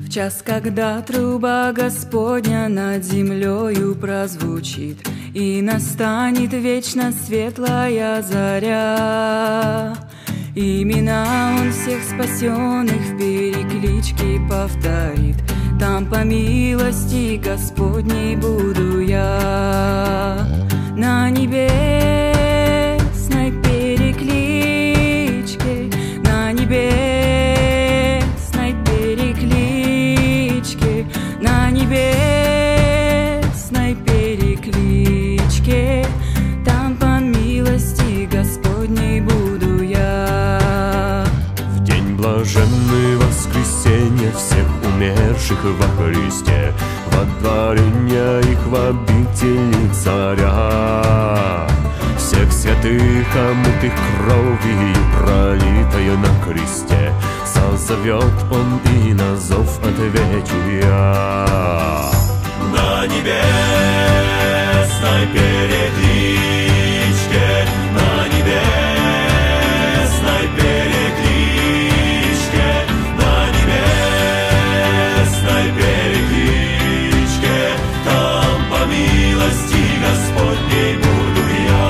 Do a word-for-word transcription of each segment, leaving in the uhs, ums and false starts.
В час, когда труба Господня над землею прозвучит, и настанет вечно светлая заря, имена Он всех спасенных в перекличке повторит. Там по милости Господней буду я на небесной перекличке, на небесной перекличке, на небесной перекличке. Там по милости Господней буду я. В день блаженный воскресенья всех умерших во Христе, водворения их в обители царя, всех святых, омытых кровью пролитою на кресте, созовет Он, и на зов отвечу я. На небесной перекличке, на небесной перекличке, на небесной перекличке, там по милости Господней буду я.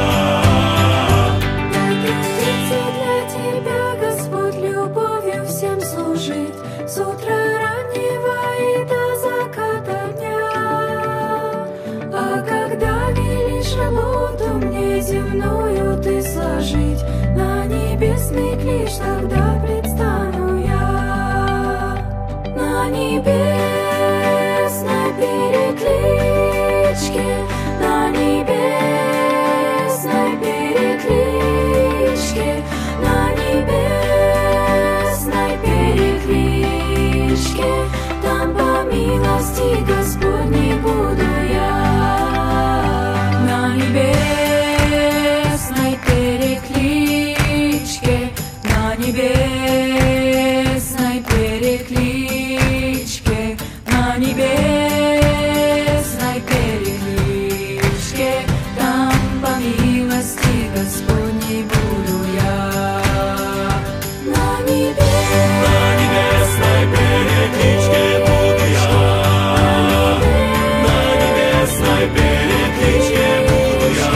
Дай трудиться для Тебя, Господь, любовью всем служит, с утра раннего и до заката дня. А когда велишь работу мне земную Ты сложить, на небесный клич тогда предстану я. На небесной перекличке, на небесной перекличке, на небесной перекличке, там по милости Господней буду я. На небесной перекличке, на небесной перекличке, на небесной перекличке, там по милости Господней буду я. На небесной перекличке буду я. На небесной перекличке буду я.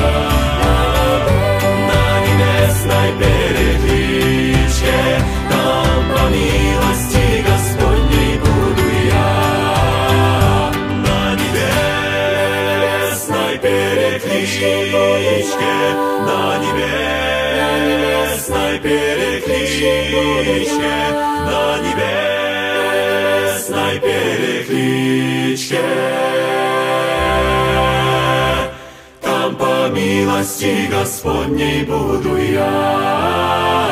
На небесной перекличке, там по милости Господней буду я. На небесной перекличке, на небесной перекличке, на небесной перекличке, там по милости Господней буду я.